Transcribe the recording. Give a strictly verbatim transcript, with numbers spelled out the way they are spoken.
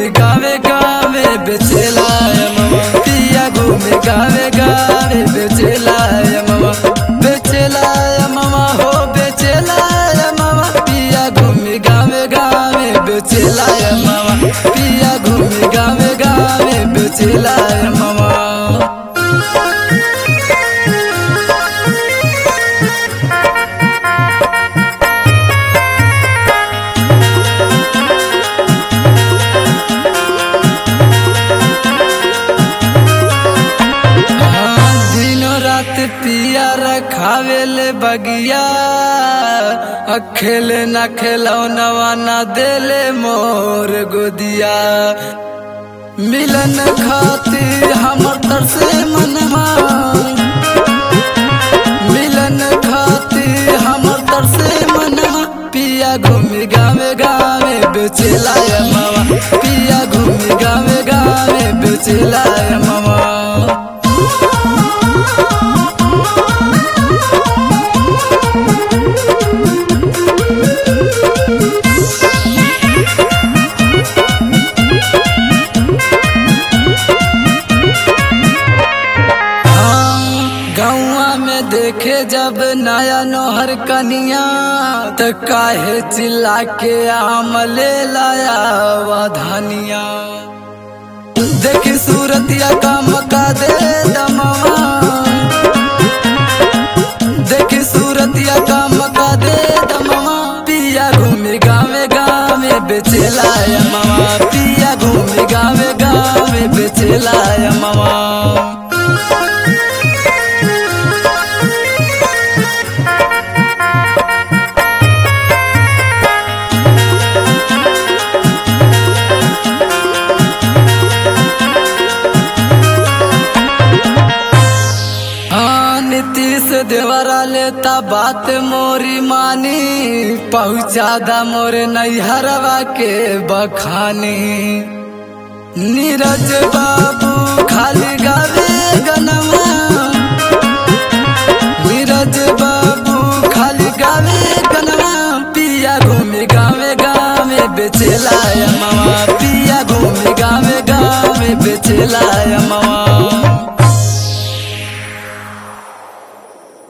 घूमे गावे गावे बेचेला मामा पिया घूमे गावे गावे बेचेला मामा बेचेला मामा हो बेचेला मामा पिया घूमे गावे गावे बेचेला मामा पिया घूमे गावे गावे बेचेला मामा। पिया रखावेले बगिया अखेले न खेलौनवा न देले मोर गोदिया मिलन खातिर हमर तरसे मनवा मिलन खातिर हमर तरसे मनवा पिया घूमे गावे गावे बेचेला मामा पिया घूमे गावे गावे बेचेला मामा। देखे जब नया नोहर कनिया त काहे चिल्ला के आम ले लाया वधानिया देखी सूरतिया का मका दे दमवा देखी सूरतिया का मका दे दमवा पिया घूमे गावे गावे बेचेला मामा पिया घूमे गावे गावे बेचेला मामा। नीतीश देवरा लेता बात मोरी मानी पहुँचा दा मोरे नैहरवा के बखानी नीरज बाबू खाली गावे गनवा नीरज बाबू खाली गावे गनवा पिया घूमे गावे गावे बेचेला मामा पिया घूमे गावे गावे बेचेला